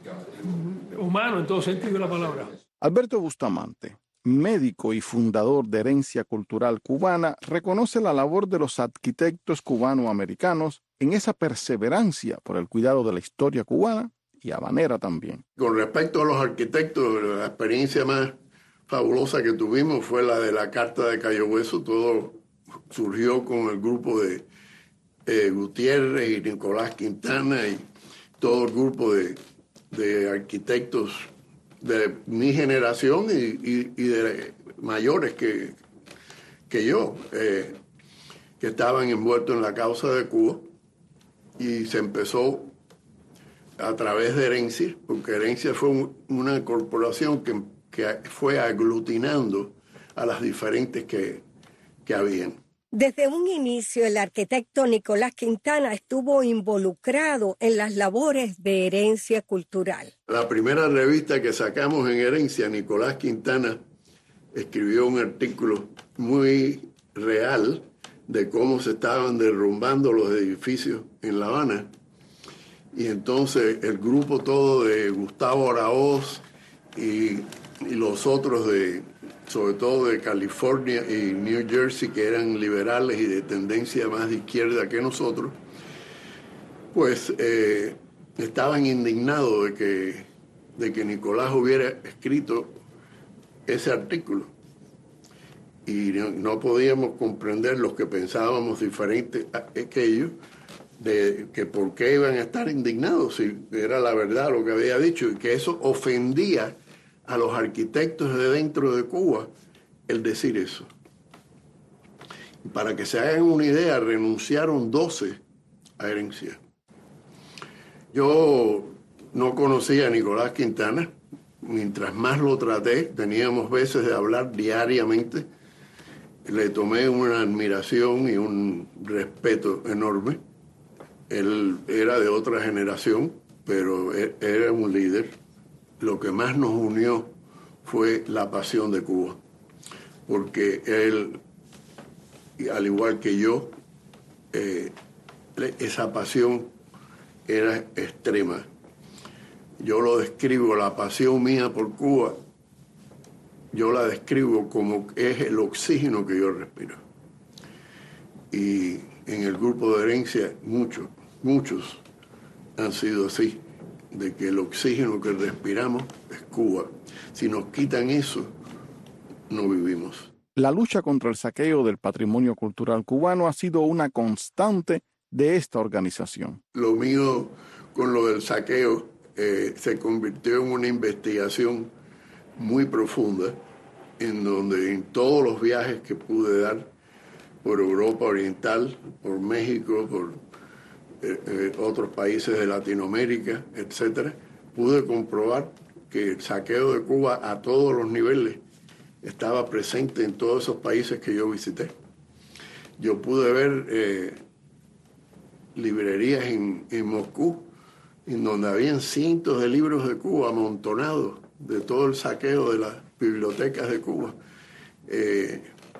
humano en todo sentido de la palabra. Alberto Bustamante, médico y fundador de Herencia Cultural Cubana, reconoce la labor de los arquitectos cubano-americanos en esa perseverancia por el cuidado de la historia cubana y habanera también. Con respecto a los arquitectos, la experiencia más fabulosa que tuvimos fue la de la Carta de Cayo Hueso. Todo surgió con el grupo de eh, Gutiérrez y Nicolás Quintana y todo el grupo de, de arquitectos de mi generación y, y, y de mayores que, que yo, eh, que estaban envueltos en la causa de Cuba, y se empezó a través de Herencia, porque Herencia fue un, una corporación que, que fue aglutinando a las diferentes que, que habían. Desde un inicio, el arquitecto Nicolás Quintana estuvo involucrado en las labores de Herencia Cultural. La primera revista que sacamos en Herencia, Nicolás Quintana escribió un artículo muy real de cómo se estaban derrumbando los edificios en La Habana. Y entonces el grupo todo de Gustavo Araoz y, y los otros de... sobre todo de California y New Jersey, que eran liberales y de tendencia más de izquierda que nosotros, pues eh, estaban indignados de que, de que Nicolás hubiera escrito ese artículo. Y no, no podíamos comprender los que pensábamos diferente que ellos, de que por qué iban a estar indignados si era la verdad lo que había dicho, y que eso ofendía a los arquitectos de dentro de Cuba el decir eso. Y para que se hagan una idea, renunciaron doce a Herencia. Yo no conocía a Nicolás Quintana. Mientras más lo traté, teníamos veces de hablar diariamente le tomé una admiración y un respeto enorme. Él era de otra generación, pero era un líder. Lo que más nos unió fue la pasión de Cuba, porque él, al igual que yo, eh, esa pasión era extrema. Yo lo describo, la pasión mía por Cuba, yo la describo como es el oxígeno que yo respiro. Y en el grupo de herencia, muchos, muchos han sido así, de que el oxígeno que respiramos es Cuba. Si nos quitan eso, no vivimos. La lucha contra el saqueo del patrimonio cultural cubano ha sido una constante de esta organización. Lo mío con lo del saqueo eh, se convirtió en una investigación muy profunda, en donde en todos los viajes que pude dar por Europa Oriental, por México, por eh, eh, otros países de Latinoamérica, etcétera, pude comprobar que el saqueo de Cuba a todos los niveles estaba presente en todos esos países que yo visité. Yo pude ver eh, librerías en, en Moscú, en donde habían cientos de libros de Cuba amontonados de todo el saqueo de las bibliotecas de Cuba. Eh,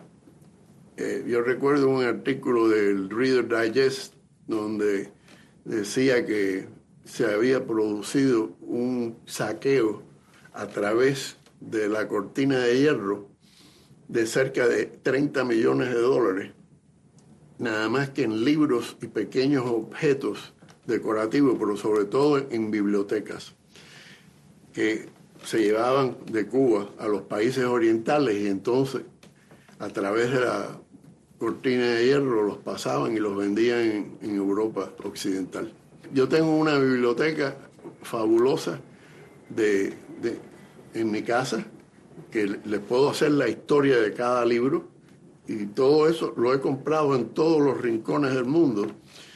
eh, yo recuerdo un artículo del Reader Digest donde decía que se había producido un saqueo a través de la cortina de hierro de cerca de treinta millones de dólares, nada más que en libros y pequeños objetos decorativos, pero sobre todo en bibliotecas, que se llevaban de Cuba a los países orientales y entonces a través de la cortina de hierro los pasaban y los vendían en, en Europa occidental. Yo tengo una biblioteca fabulosa de, de, en mi casa, que les puedo hacer la historia de cada libro, y todo eso lo he comprado en todos los rincones del mundo.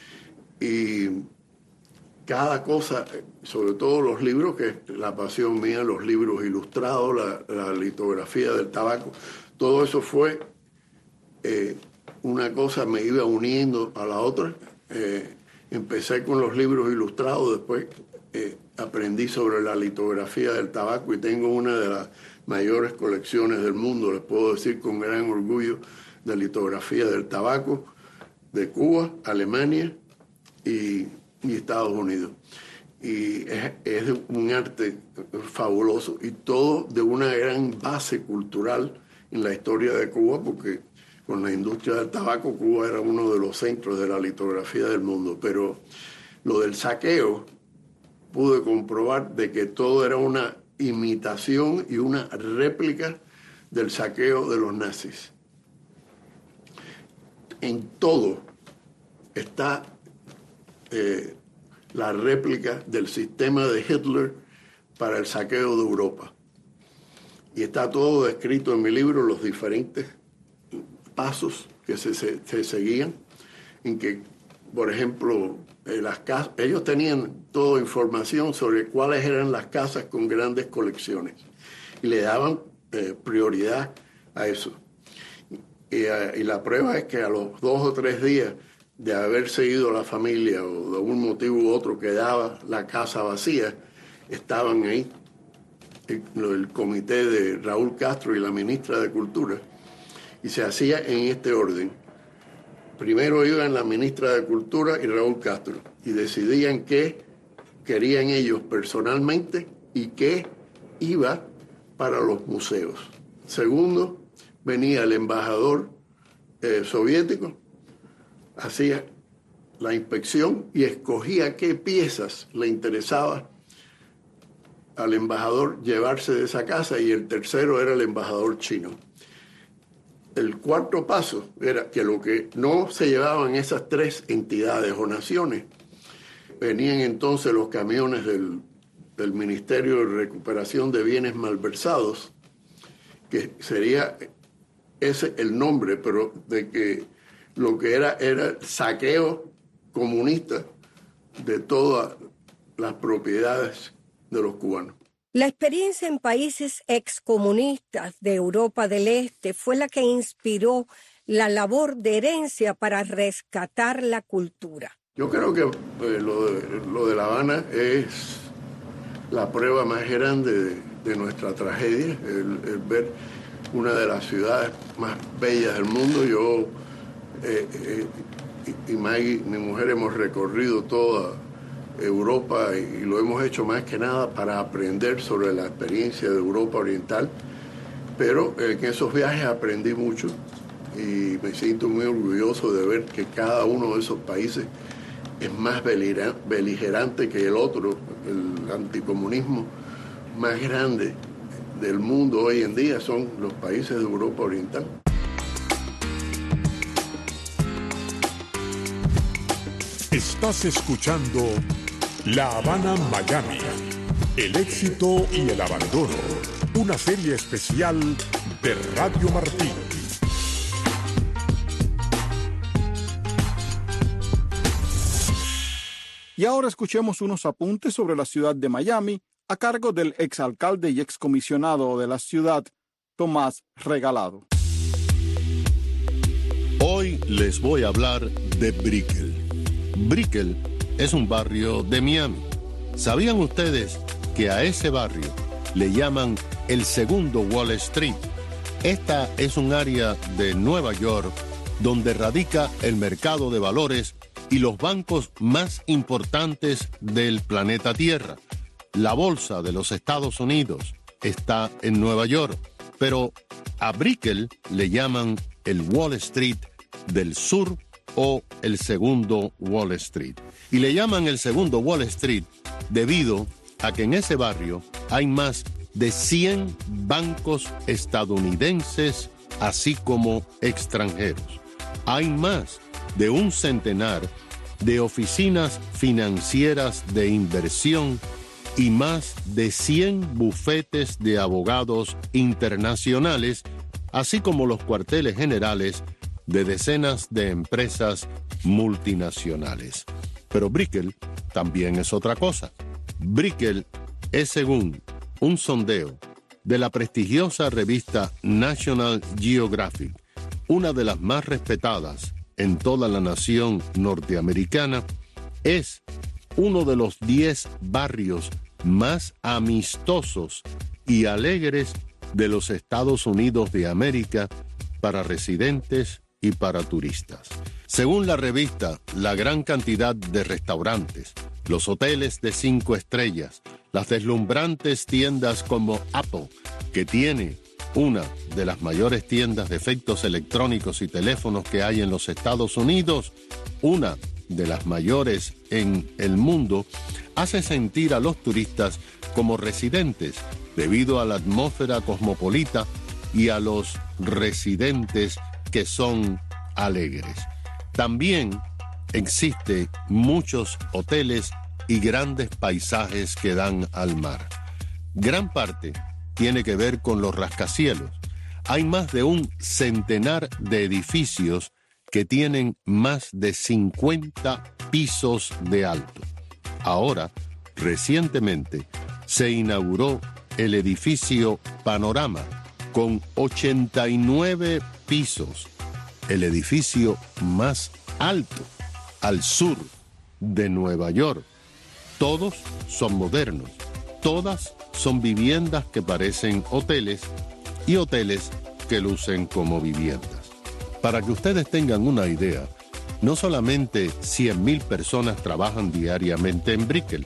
Y cada cosa, sobre todo los libros, que es la pasión mía, los libros ilustrados, la, la litografía del tabaco, todo eso fue eh, una cosa, me iba uniendo a la otra. Eh, empecé con los libros ilustrados, después eh, aprendí sobre la litografía del tabaco y tengo una de las mayores colecciones del mundo, les puedo decir con gran orgullo, de litografía del tabaco de Cuba, Alemania y, y Estados Unidos. Y es, es un arte fabuloso y todo de una gran base cultural en la historia de Cuba, porque con la industria del tabaco Cuba era uno de los centros de la litografía del mundo. Pero lo del saqueo, pude comprobar de que todo era una imitación y una réplica del saqueo de los nazis. En todo está eh, la réplica del sistema de Hitler para el saqueo de Europa. Y está todo descrito en mi libro, los diferentes pasos que se, se, se seguían, en que, por ejemplo, eh, las casas, ellos tenían toda información sobre cuáles eran las casas con grandes colecciones y le daban eh, prioridad a eso. Y, y la prueba es que a los dos o tres días de haberse ido la familia o de algún motivo u otro quedaba la casa vacía, estaban ahí el, el comité de Raúl Castro y la ministra de Cultura, y se hacía en este orden. Primero iban la ministra de Cultura y Raúl Castro y decidían qué querían ellos personalmente y qué iba para los museos. Segundo, venía el embajador eh, soviético, hacía la inspección y escogía qué piezas le interesaba al embajador llevarse de esa casa, y el tercero era el embajador chino. El cuarto paso era que lo que no se llevaban esas tres entidades o naciones, venían entonces los camiones del, del Ministerio de Recuperación de Bienes Malversados, que sería ese el nombre, pero de que lo que era era saqueo comunista de todas las propiedades de los cubanos. La experiencia en países excomunistas de Europa del Este fue la que inspiró la labor de Herencia para rescatar la cultura. Yo creo que eh, lo, de, lo de La Habana es la prueba más grande de, de nuestra tragedia, el, el ver una de las ciudades más bellas del mundo. Yo eh, eh, y Maggie, mi mujer, hemos recorrido toda Europa y lo hemos hecho más que nada para aprender sobre la experiencia de Europa Oriental, pero en esos viajes aprendí mucho y me siento muy orgulloso de ver que cada uno de esos países es más beligerante que el otro. El anticomunismo más grande del mundo hoy en día son los países de Europa Oriental. Estás escuchando La Habana Miami, el éxito y el abandono, una serie especial de Radio Martí. Y ahora escuchemos unos apuntes sobre la ciudad de Miami a cargo del exalcalde y excomisionado de la ciudad, Tomás Regalado. Hoy les voy a hablar de Brickell. Brickell es un barrio de Miami. ¿Sabían ustedes que a ese barrio le llaman el segundo Wall Street? Esta es un área de Nueva York donde radica el mercado de valores y los bancos más importantes del planeta Tierra. La bolsa de los Estados Unidos está en Nueva York, pero a Brickell le llaman el Wall Street del Sur o el segundo Wall Street. Y le llaman el segundo Wall Street debido a que en ese barrio hay más de cien bancos estadounidenses, así como extranjeros. Hay más de un centenar de oficinas financieras de inversión y más de cien bufetes de abogados internacionales, así como los cuarteles generales de decenas de empresas multinacionales. Pero Brickell también es otra cosa. Brickell es, según un sondeo de la prestigiosa revista National Geographic, una de las más respetadas en toda la nación norteamericana, es uno de los diez barrios más amistosos y alegres de los Estados Unidos de América para residentes y para turistas. Según la revista, la gran cantidad de restaurantes, los hoteles de cinco estrellas, las deslumbrantes tiendas como Apple, que tiene una de las mayores tiendas de efectos electrónicos y teléfonos que hay en los Estados Unidos, una de las mayores en el mundo, hace sentir a los turistas como residentes debido a la atmósfera cosmopolita y a los residentes que son alegres. También existen muchos hoteles y grandes paisajes que dan al mar. Gran parte tiene que ver con los rascacielos. Hay más de un centenar de edificios que tienen más de cincuenta pisos de alto. Ahora, recientemente, se inauguró el edificio Panorama, con ochenta y nueve pisos, el edificio más alto al sur de Nueva York. Todos son modernos, todas son viviendas que parecen hoteles y hoteles que lucen como viviendas. Para que ustedes tengan una idea, no solamente cien mil personas trabajan diariamente en Brickell,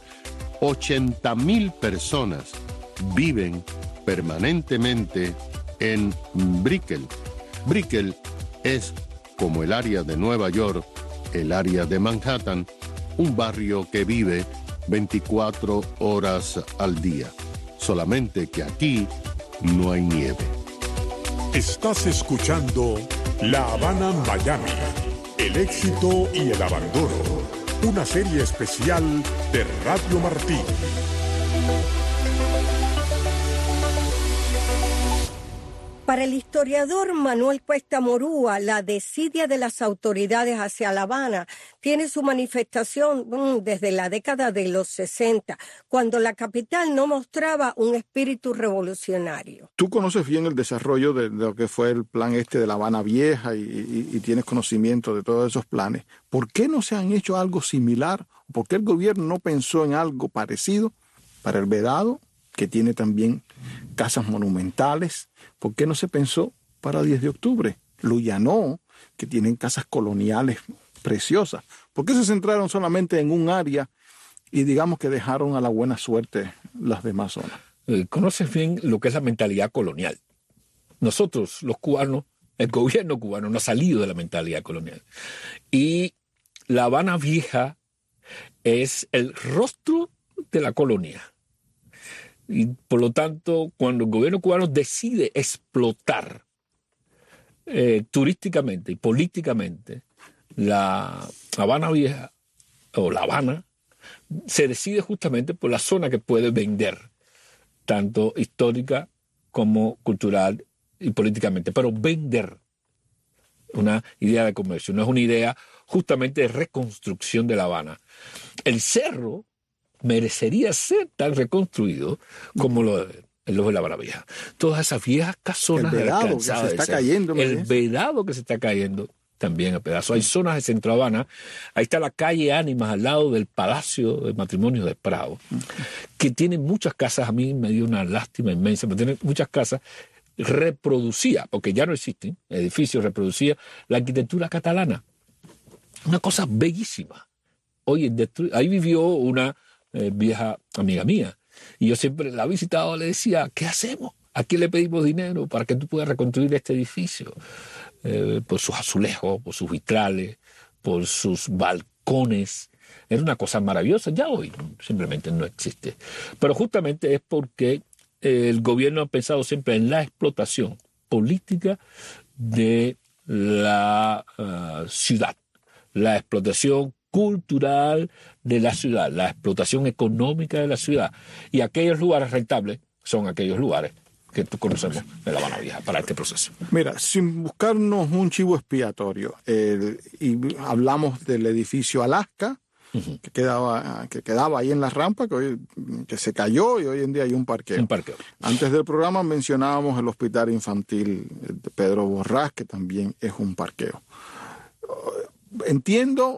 ochenta mil personas viven permanentemente en Brickell. Brickell es, como el área de Nueva York, el área de Manhattan, un barrio que vive veinticuatro horas al día. Solamente que aquí no hay nieve. Estás escuchando La Habana Miami, el éxito y el abandono, una serie especial de Radio Martí. Para el historiador Manuel Cuesta Morúa, la desidia de las autoridades hacia La Habana tiene su manifestación mm, desde la década de los sesenta, cuando la capital no mostraba un espíritu revolucionario. Tú conoces bien el desarrollo de, de lo que fue el plan este de La Habana Vieja y, y, y tienes conocimiento de todos esos planes. ¿Por qué no se han hecho algo similar? ¿Por qué el gobierno no pensó en algo parecido para el Vedado, que tiene también casas monumentales? ¿Por qué no se pensó para diez de octubre? Luyanó, que tienen casas coloniales preciosas. ¿Por qué se centraron solamente en un área y digamos que dejaron a la buena suerte las demás zonas? Eh, conoces bien lo que es la mentalidad colonial. Nosotros, los cubanos, el gobierno cubano no ha salido de la mentalidad colonial. Y La Habana Vieja es el rostro de la colonia. Y por lo tanto, cuando el gobierno cubano decide explotar eh, turísticamente y políticamente la Habana Vieja o La Habana, se decide justamente por la zona que puede vender, tanto histórica como cultural y políticamente, pero vender una idea de comercio, no es una idea justamente de reconstrucción de La Habana. El cerro merecería ser tan reconstruido como lo de, lo de La Habana Vieja. Todas esas viejas casonas el vedado que se está cayendo, el vedado que se está cayendo también a pedazos. Hay zonas de Centro Habana, ahí está la calle Ánimas al lado del Palacio de Matrimonio de Prado, que tiene muchas casas. A mí me dio una lástima inmensa, pero tiene muchas casas. Reproducía, porque ya no existen edificios, reproducía la arquitectura catalana. Una cosa bellísima. Hoy ahí vivió una Eh, vieja amiga mía, y yo siempre la he visitado, le decía, ¿qué hacemos? ¿A quién le pedimos dinero para que tú puedas reconstruir este edificio? Eh, por sus azulejos, por sus vitrales, por sus balcones. Era una cosa maravillosa. Ya hoy simplemente no existe. Pero justamente es porque eh, el gobierno ha pensado siempre en la explotación política de la uh, ciudad, la explotación cultural de la ciudad, la explotación económica de la ciudad. Y aquellos lugares rentables son aquellos lugares que tú conocemos de La Habana Vieja para este proceso. Mira, sin buscarnos un chivo expiatorio, eh, y hablamos del edificio Alaska, uh-huh. que quedaba que quedaba ahí en la rampa, que hoy que se cayó y hoy en día hay un parqueo. Un parqueo. Antes del programa mencionábamos el hospital infantil de Pedro Borrás, que también es un parqueo. Entiendo,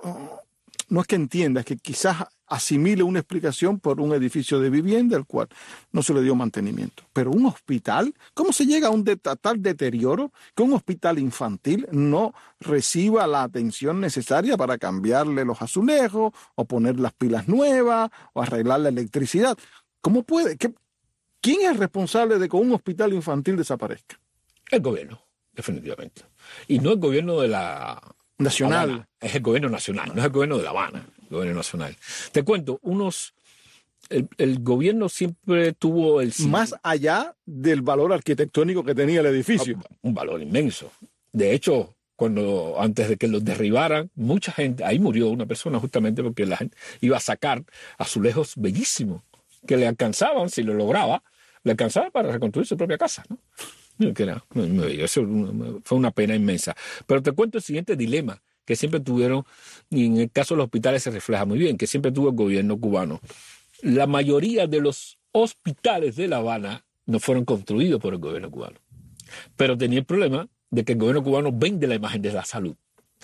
no es que entienda, es que quizás asimile una explicación por un edificio de vivienda al cual no se le dio mantenimiento. Pero un hospital, ¿cómo se llega a un de, a tal deterioro que un hospital infantil no reciba la atención necesaria para cambiarle los azulejos o poner las pilas nuevas o arreglar la electricidad? ¿Cómo puede? ¿Qué, ¿Quién es responsable de que un hospital infantil desaparezca? El gobierno, definitivamente. Y no el gobierno de la nacional. Habana, es el gobierno nacional, no es el gobierno de La Habana. Gobierno nacional. Te cuento, unos el, el gobierno siempre tuvo el... Más allá del valor arquitectónico que tenía el edificio. Un valor inmenso. De hecho, cuando antes de que los derribaran, mucha gente, ahí murió una persona justamente porque la gente iba a sacar azulejos bellísimos que le alcanzaban, si lo lograba, le alcanzaba para reconstruir su propia casa, ¿no? Que era, eso fue una pena inmensa. Pero te cuento el siguiente dilema que siempre tuvieron, y en el caso de los hospitales se refleja muy bien, que siempre tuvo el gobierno cubano. La mayoría de los hospitales de La Habana no fueron construidos por el gobierno cubano. Pero tenía el problema de que el gobierno cubano vende la imagen de la salud.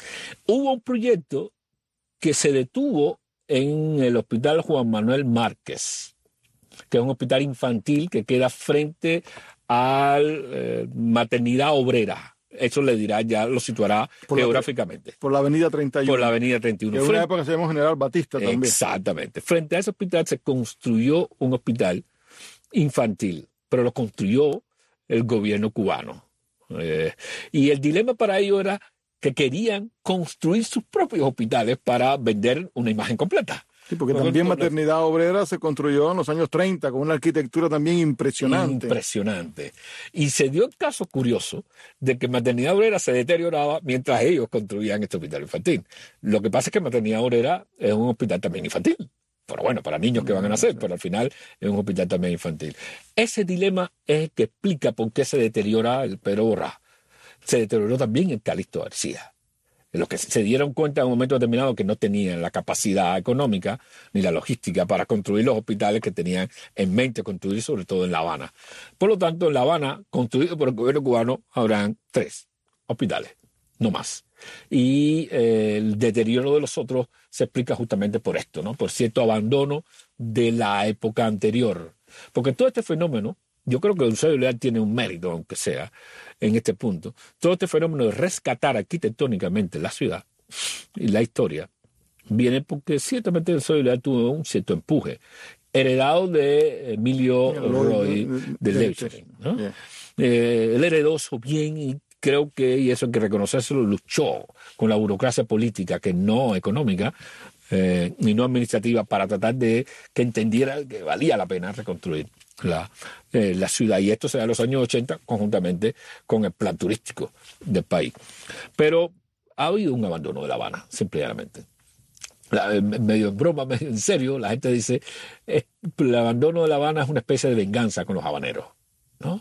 Hubo un proyecto que se detuvo en el Hospital Juan Manuel Márquez, que es un hospital infantil que queda frente a la eh, maternidad obrera. Eso le dirá, ya lo situará por geográficamente. La, por la avenida treinta y uno. Por la avenida treinta y uno. Que en una época se llamó General Batista también. Exactamente. Frente a ese hospital se construyó un hospital infantil, pero lo construyó el gobierno cubano. Eh, y el dilema para ellos era que querían construir sus propios hospitales para vender una imagen completa. Sí, porque no, también no, Maternidad Obrera se construyó en los años treinta con una arquitectura también impresionante. Impresionante. Y se dio el caso curioso de que Maternidad Obrera se deterioraba mientras ellos construían este hospital infantil. Lo que pasa es que Maternidad Obrera es un hospital también infantil. pero bueno, para niños que van a nacer, pero al final es un hospital también infantil. Ese dilema es el que explica por qué se deteriora el Pedro Borrás. Se deterioró también el Calixto García. Los que se dieron cuenta en un momento determinado que no tenían la capacidad económica ni la logística para construir los hospitales que tenían en mente construir, sobre todo en La Habana. Por lo tanto, en La Habana, construido por el gobierno cubano, habrán tres hospitales, no más. Y eh, el deterioro de los otros se explica justamente por esto, ¿no? Por cierto abandono de la época anterior. Porque todo este fenómeno, yo creo que Eusebio Leal tiene un mérito, aunque sea en este punto. Todo este fenómeno de rescatar arquitectónicamente la ciudad y la historia viene porque ciertamente Eusebio Leal tuvo un cierto empuje, heredado de Emilio Roy de Leuchering, ¿no? Yeah. Eh, él heredó eso bien y creo que, y eso hay que reconocérselo, luchó con la burocracia política, que no económica, eh, y no administrativa, para tratar de que entendiera que valía la pena reconstruir la, eh, la ciudad. Y esto se da en los años ochenta, conjuntamente con el plan turístico del país. Pero ha habido un abandono de La Habana, simplemente. La, medio en broma, medio en serio, la gente dice, eh, el abandono de La Habana es una especie de venganza con los habaneros, ¿no?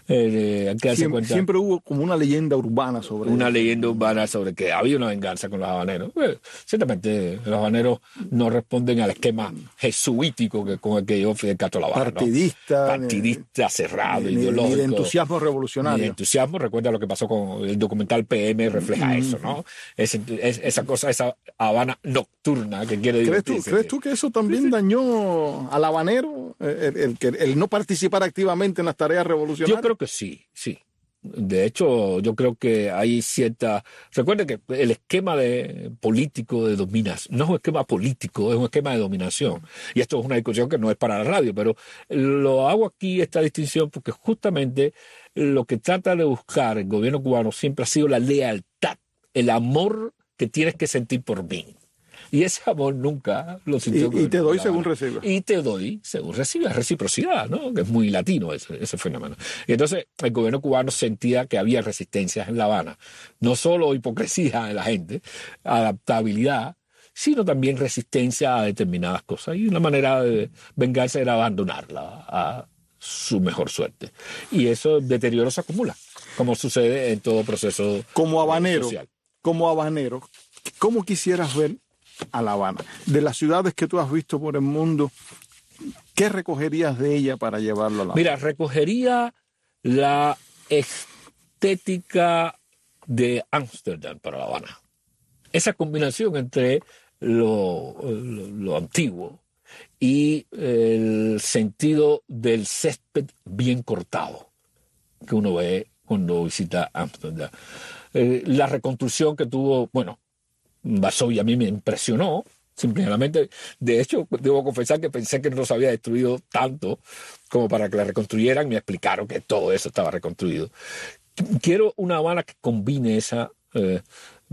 Eh, hay que darse siempre, cuenta, siempre hubo como una leyenda urbana sobre una eso. leyenda urbana sobre que había una venganza con los habaneros. Bueno, ciertamente los habaneros no responden al esquema jesuítico que con el que yo Fidel Castro La Habana, partidista, ¿no? partidista ni, cerrado, ni, ideológico, ni de entusiasmo revolucionario, ni de entusiasmo. Recuerda lo que pasó con el documental P M, refleja mm. eso, ¿no? Es, es, esa cosa, esa Habana nocturna que quiere ¿Crees decir. tú, ¿Crees tú que eso también sí, sí. dañó al habanero, el, el, el, el no participar activamente en las tareas revolucionarias? Yo creo que sí, sí. De hecho, yo creo que hay cierta... Recuerden que el esquema de político de dominación no es un esquema político, es un esquema de dominación. Y esto es una discusión que no es para la radio, pero lo hago aquí, esta distinción, porque justamente lo que trata de buscar el gobierno cubano siempre ha sido la lealtad, el amor que tienes que sentir por mí. Y ese amor nunca lo sintió. Y, y te doy según recibes. Y te doy según recibes. Reciprocidad, ¿no? Que es muy latino ese, ese fenómeno. Y entonces el gobierno cubano sentía que había resistencias en La Habana. No solo hipocresía de la gente, adaptabilidad, sino también resistencia a determinadas cosas. Y una manera de vengarse era abandonarla a su mejor suerte. Y eso deterioro se acumula, como sucede en todo proceso como habanero, social. Como habanero, ¿cómo quisieras ver a La Habana? De las ciudades que tú has visto por el mundo, ¿qué recogerías de ella para llevarlo a La Habana? Mira, recogería la estética de Ámsterdam para La Habana. Esa combinación entre lo, lo, lo antiguo y el sentido del césped bien cortado que uno ve cuando visita Ámsterdam. Eh, la reconstrucción que tuvo, bueno, Varsovia a mí me impresionó, simplemente. De hecho, debo confesar que pensé que no se había destruido tanto como para que la reconstruyeran. Me explicaron que todo eso estaba reconstruido. Quiero una Habana que combine esa eh,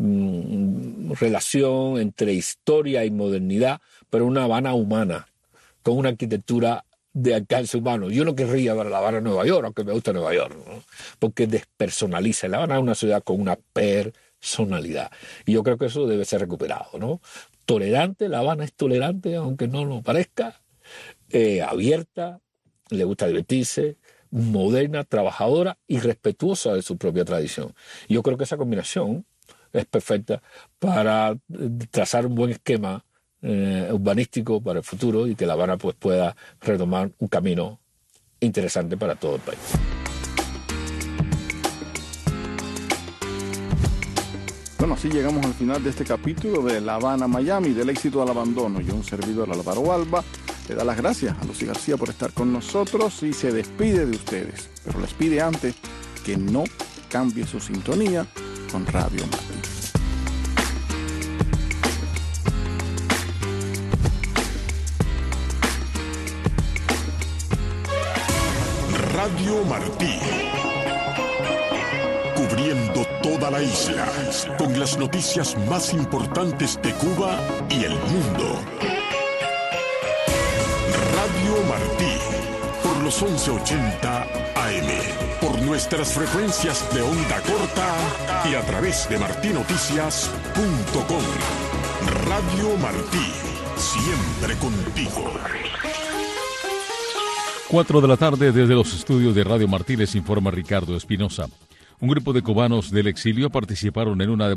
mm, relación entre historia y modernidad, pero una Habana humana, con una arquitectura de alcance humano. Yo no querría ver la Habana en Nueva York, aunque me gusta Nueva York, ¿no? Porque despersonaliza. La Habana es una ciudad con una personalidad. Y yo creo que eso debe ser recuperado, ¿no? Tolerante, La Habana es tolerante, aunque no lo parezca, eh, abierta, le gusta divertirse, moderna, trabajadora y respetuosa de su propia tradición. Y yo creo que esa combinación es perfecta para trazar un buen esquema eh, urbanístico para el futuro y que La Habana pues, pueda retomar un camino interesante para todo el país. Bueno, así llegamos al final de este capítulo de La Habana, Miami, del éxito al abandono. Yo, un servidor, Álvaro Alba, le da las gracias a Lucy García por estar con nosotros y se despide de ustedes. Pero les pide antes que no cambie su sintonía con Radio Martí. Radio Martí. Cubriendo toda la isla con las noticias más importantes de Cuba y el mundo. Radio Martí, por los once ochenta A M, por nuestras frecuencias de onda corta y a través de martinoticias punto com. Radio Martí, siempre contigo. Cuatro de la tarde desde los estudios de Radio Martí les informa Ricardo Espinosa. Un grupo de cubanos del exilio participaron en una